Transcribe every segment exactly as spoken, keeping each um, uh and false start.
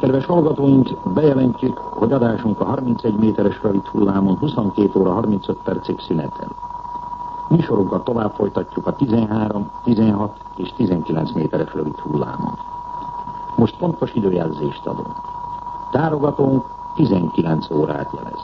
Kedves hallgatóink, bejelentjük, hogy adásunk a harmincegy méteres rövid hullámon huszonkét óra harmincöt percig szünetel. Műsorunkat tovább folytatjuk a tizenhárom, tizenhat és tizenkilenc méteres rövid hullámon. Most pontos időjelzést adunk. Tárogatónk tizenkilenc órát jelez.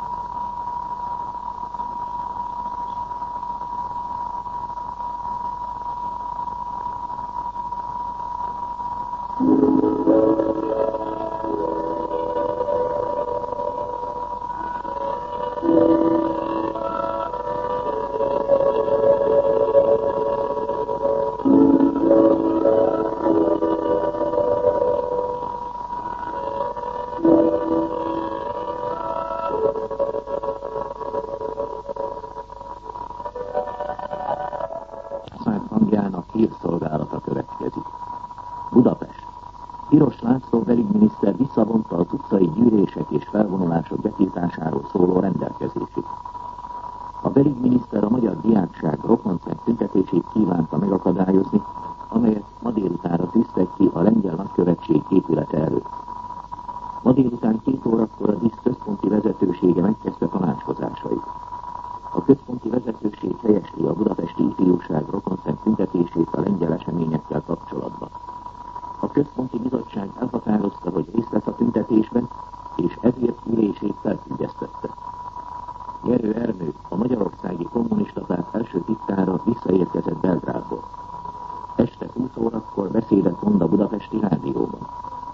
Hírszolgálata következik. Budapest. Piros László belügyminiszter visszavonta az utcai gyűlések és felvonulások betiltásáról szóló rendelkezését. A belügyminiszter a magyar diákság rokonceg tüntetését kívánta megakadályozni, amelyet ma délutánra tűztek ki a lengyel nagykövetség épülete előtt. Ma délután két órakor a DISZ központi vezetősége megkezdte tanácskozásait. A központi vezetőség helyesli a budapesti ifjúság rokonceg tüntetését a lengyel eseményekkel kapcsolatban. A központi bizottság elhatározta, hogy részt vesz a tüntetésben, és ezért ülését felfüggesztette. Gerő Ernő, a Magyarországi Kommunista Párt első titkára visszaérkezett Belgrádból. Este húsz órakor beszédet mond a budapesti rádióban.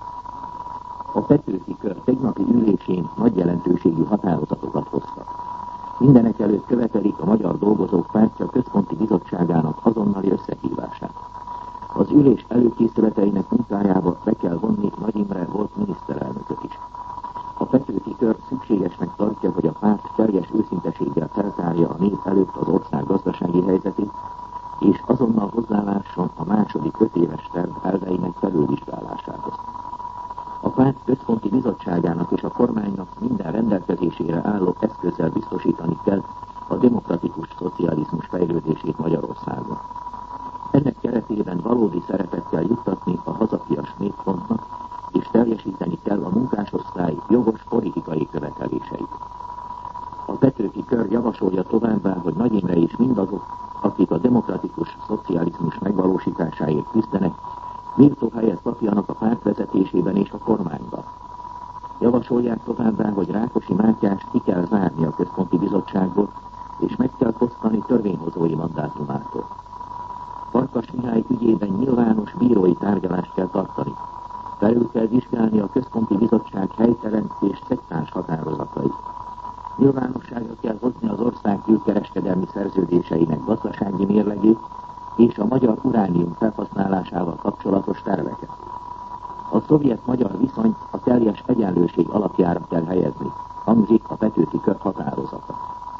A Petőfi Kör tegnapi ülésén nagy jelentőségű határozatokat hoztak. Mindenek előtt követelik a Magyar Dolgozók Pártja központi bizottságának azonnali összehívását. Az ülés előkészületeinek munkájába be kell vonni Nagy Imre volt miniszterelnököt is. A Petőfi Kör szükségesnek tartja, hogy a párt teljes őszinteséggel feltárja a nép előtt az ország gazdasági helyzetét, és azonnal hozzálásson a második öt éves terv elveinek felülvizsgálásához. A párt központi bizottságának és a kormánynak minden rendelkezésére álló eszközzel biztosítani kell a demokratikus szocializmus fejlődését Magyarországon. Ennek keretében valódi szerepet kell juttatni a hazafias népfrontnak, és teljesíteni kell a munkásosztály jogos politikai követeléseit. A Petőfi Kör javasolja továbbá, hogy Nagy Imre és mindazok, akik a demokratikus szocializmus megvalósításáért küzdenek, méltó helyet kapjanak a párt vezetésében és a kormányban. Javasolják továbbá, hogy Rákosi Mátyást ki kell zárni a központi bizottságból, és meg kell fosztani törvényhozói mandátumától. Farkas Mihály ügyében nyilvános bírói tárgyalást kell tartani. Felül kell vizsgálni a központi bizottság helytelen és szektáns határozatait. Nyilvánosságra kell hozni az ország külkereskedelmi szerződéseinek gazdasági mérlegét, és a magyar uránium felhasználásával kapcsolatos terveket. A szovjet-magyar viszonyt a teljes egyenlőség alapjára kell helyezni, hangzik a Petőfi Kör határozata.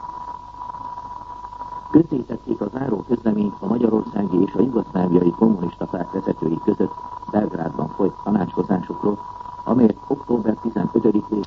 Közzétették a záró közleményt a magyarországi és a jugoszláviai kommunista párt vezetői között Belgrádban folyt tanácskozásokról, amelyet október tizenötödikén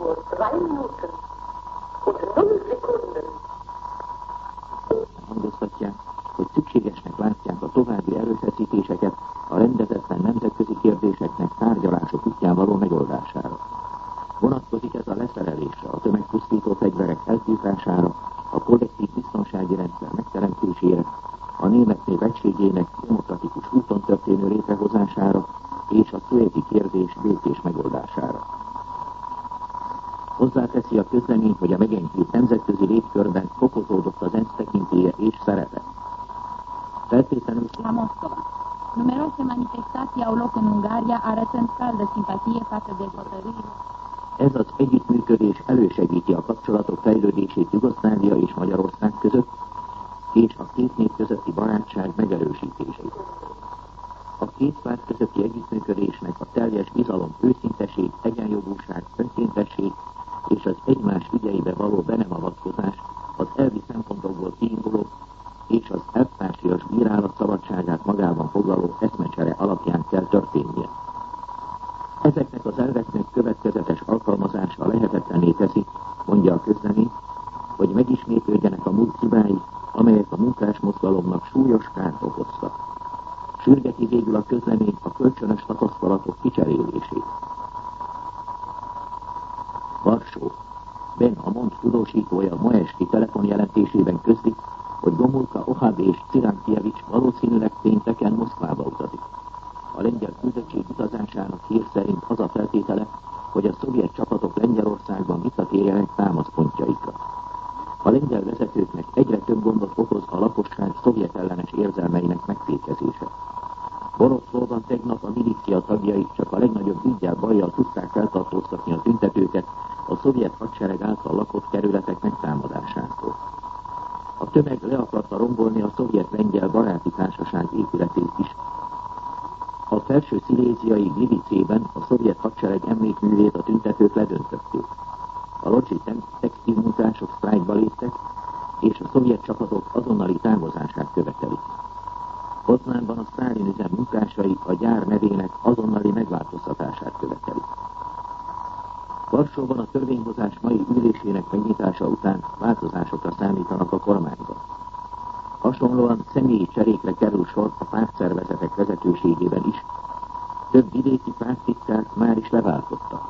hangoztatják, hogy szükségesnek látják a további erőfeszítéseket a rendezetlen nemzetközi kérdéseknek tárgyalások útján való megoldására. Vonatkozik ez a leszerelésre, a tömegpusztító fegyverek eltiltására, a kollektív biztonsági rendszer megteremtésére, a német nép egységének demokratikus úton történő létrehozására és a szöjeti kérdés békés megoldására. Hozzáteszi a közlemény, hogy a megenyhült nemzetközi légkörben fokozódott az ENSZ tekintélye és szerepe. Feltétlenül La Moscova. Numerose manifestații au loc în Ungaria, arătând caldă simpatie față de hotărârile. Ez az együttműködés elősegíti a kapcsolatok fejlődését Jugoszlávia és Magyarország között, és a két nép közötti barátság megerősítését. A két párt közötti együttműködésnek a teljes bizalom, őszinteség, egyenjogúság, önkéntesség és az egymás ügyeibe való be nem avatkozás az elvi szempontokból kiinduló és az elvtársias bírálat szabadságát magában foglaló eszmecsere alapján kell történnie. Ezeknek az elveknek következetes alkalmazása lehetetlenné teszi, mondja a közlemény, hogy megismétlődjenek a múlt hibái, amelyek a munkásmozgalomnak súlyos kárt okoztak. Sürgeti végül a közlemény a kölcsönös tapasztalatok kicserélését. Varsó. Ben, a Mond tudósítója ma esti telefonjelentésében közli, hogy Gomulka, Ohabe és Ciránkievics valószínűleg pénteken Moszkvába utazik. A lengyel küldöttség utazásának hír szerint az a feltétele, hogy a szovjet csapatok Lengyelországban visszatérjenek támaszpontjaikra. A lengyel vezetőknek egyre több gondot okoz a lakosság szovjet ellenes érzelmeinek megfékezése. Boroszlóban tegnap a milícia tagjai csak a legnagyobb üggyel bajjal tudták feltartóztatni a tüntetőket a szovjet hadsereg által lakott kerületek megtámadásától. A tömeg le akarta rombolni a szovjet-lengyel baráti társaság épületét is. A felső sziléziai Glivicében a szovjet hadsereg emlékművét a tüntetők ledöntötték. A locsi textilmunkások sztrájkba léptek, és a szovjet csapatok azonnali távozását követelik. Poznánban a Sztálin üzem munkásai a gyár nevének azonnali megváltoztatását követelik. Varsóban a törvényhozás mai ülésének megnyitása után változásokra számítanak a kormányban. Hasonlóan személyi cserékre kerül sor a pártszervezetek vezetőségében is. Több vidéki párttitkát már is leváltottak.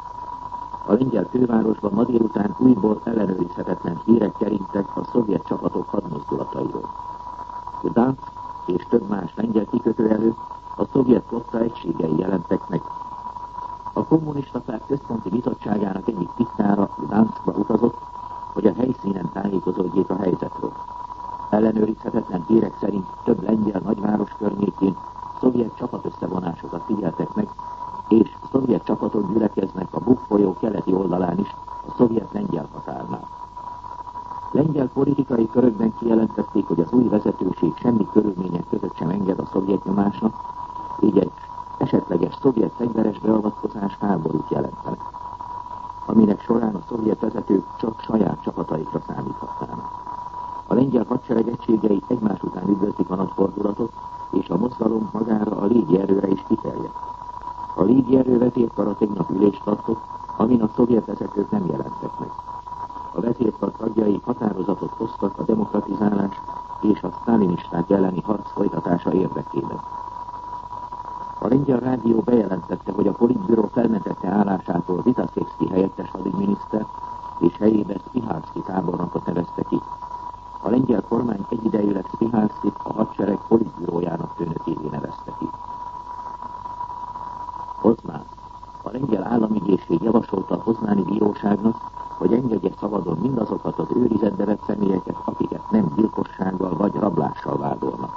A lengyel fővárosban ma délután újból ellenőrizhetetlen hírek keringtek a szovjet csapatok hadmozdulatairól. Gdansk és több más lengyel kikötő előtt a szovjet flotta egységei jelentek meg. A kommunista párt központi bizottságának egyik titkára Gdanskba utazott, hogy a helyszínen tájékozódjék a helyzetről. Ellenőrizhetetlen hírek szerint több lengyel nagyváros környékén szovjet csapatösszevonásokat figyeltek meg, és szovjet csapatok gyülekeznek a Bug folyó keleti oldalán is, a szovjet-lengyel határnál. Lengyel politikai körökben kijelentették, hogy az új vezetőség semmi körülmények között sem enged a szovjet nyomásnak, így egy esetleges szovjet fegyveres beavatkozás háborút jelentenek, aminek során a szovjet vezetők csak saját csapataikra számíthatnának. A lengyel hadsereg egységei egymás után üdvözlik a nagy fordulatot, és a mozgalom magára a légierőre is kiterjedt. A légierő vezérkara tegnap ülést tartott, amin a szovjet vezetők nem jelentek meg. A vezérkar tagjai határozatot hoztak a demokratizálás és a sztálinisták elleni harc folytatása érdekében. A lengyel rádió bejelentette, hogy a politbüró felmentette állásától Vitaszewski helyettes hadügyminiszter, és helyébe Spihalski tábornokot nevezte ki. A lengyel kormány egyidejűleg Spihalskit a hadsereg politbürójának főnökévé nevezte ki. Poznán. A lengyel államügyészség javasolta a poznáni bíróságnak, hogy engedje szabadon mindazokat az őrizetbe vett személyeket, akiket nem gyilkossággal vagy rablással vádolnak.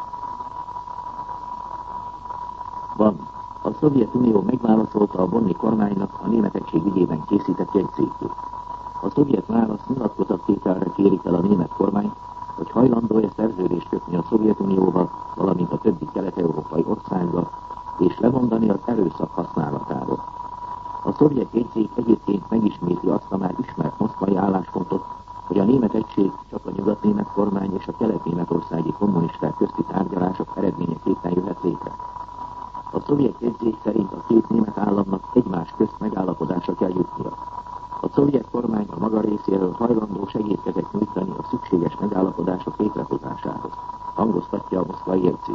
Van. A Szovjetunió megválaszolta a bonni kormánynak a német egység ügyében készített jegyzékét. A szovjet válasz nyilatkozattételre kérik el a német kormány, hogy hajlandó-e szerződést kötni a Szovjetunióval, valamint a többi kelet-európai országgal, és lemondani az erőszak használatáról. A szovjet jegyzék egyébként megismétli azt a már ismert moszkvai álláspontot, hogy a német egység csak a nyugat-német kormány és a kelet-németországi kommunisták közti tárgyalások eredményeképpen jöhet létre. A szovjet jegyzék szerint a két német államnak egymás közt megállapodásra kell jutnia. A szovjet kormány a maga részéről hajlandó segítkezet nyújtani a szükséges megállapodások létrehozásához. Hangoztatja a moszkvai jegyzék.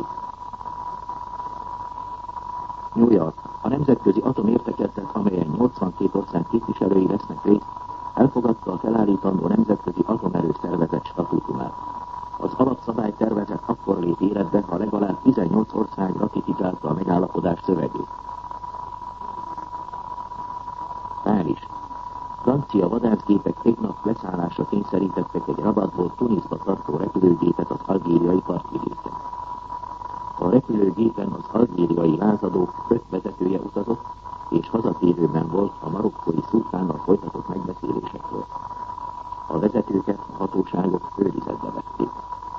New York. A nemzetközi atomértekezlet, amelyen nyolcvankét ország képviselői vesznek részt, elfogadta a felállítandó nemzetközi atomerő szervezet statútumát. Az alapszabálytervezet akkor lép életbe, ha legalább tizennyolc ország ratifikálta a megállapodás szövegét. Párizs. Francia vadászgépek tegnap leszállásra kényszerítettek egy Rabatból Tunisba tartó repülőgépet az algériai partvidéken. A repülőgépen az algériai lázadók öt vezetője utazott, és hazatérőben volt a marokkói szultánnal folytatott megbeszélésekről. A vezetőket a hatóságok őrizetbe vették.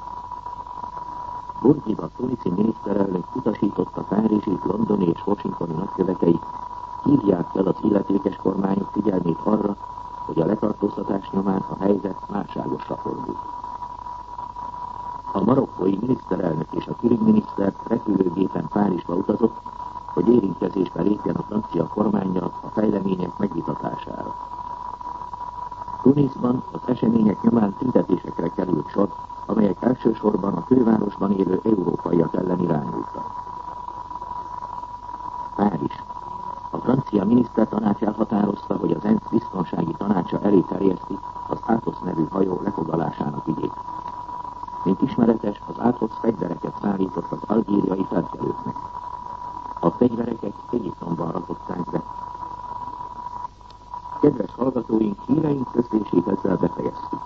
Bourguiba tuniszi miniszterelnök utasította párizsi, londoni és washingtoni nagykövetei, hívják fel az illetékes kormányok figyelmét arra, hogy a letartóztatás nyomán a helyzet válságosra fordult. A marokkói miniszterelnök és a külügyminiszter repülőgépen Párizsba utazott, hogy érintkezésbe lépjen a francia kormánnyal a fejlemények megvitatására. Tunisban az események nyomán tüntetésekre került sor, amelyek elsősorban a fővárosban élő európaiak ellen irányultak. Párizs. A francia minisztertanács elhatározta, hogy az ENSZ biztonsági tanácsa elé terjeszti az Athos nevű hajó lefoglalásának ügyét. Mint ismeretes, az Athos fegyvereket szállított az algériai felkelőknek. A fegyvereket Egyiptomban rakották be. Kedves hallgatóink, híreink közlését ezzel befejeztük.